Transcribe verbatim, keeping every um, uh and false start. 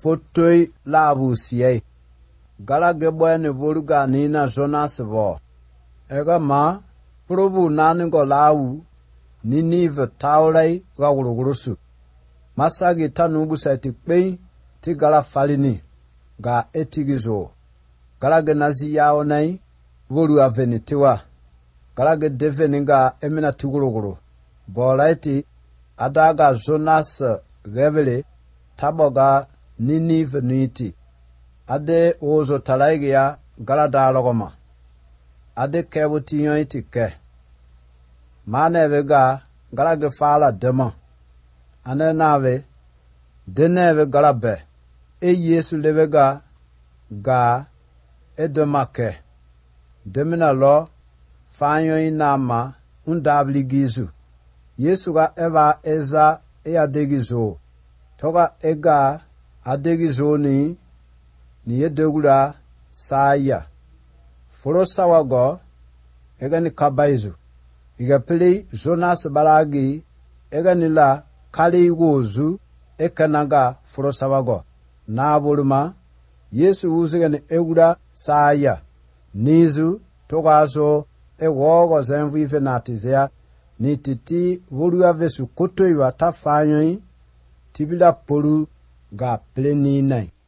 fotoi labu siye. Gala gebo ne boruga ni na Jonas bo. Ega ma probu naningo lawu Ninive taulai ga wurugurusu. Masagi tanubu saiti kpei ti gala falini ga etigizo. Gala ge nazi yao nai wuru aveni tiwa. Gala ge deveni ga emina tiguruguru. Bolaiti adaga Jonas gevele taboga Ninive nuiti. Ade ozo talaigia gala dalogoma. Ade kebu tiyon iti ke. Mane vega gala ge fala dema. Ane nave deneve gala be. E Yesu levega ga edema ke. Demina lo fanyo inama undabli gizu. Yesu ga eva eza e adegizo. Toga ega adegizo ni ni edegura saya. Foro sawago ega ni kabaizu. Iga pili Jonas balagi ega ni la kali gozu eka naga foro sawago. Na buluma Yesu uziga ni egura saya. Nizu toga so e wogo zenvu ife natizea ni titi wuluwa vesu koto iwa tafanyoi tibila polu ga pleni nai.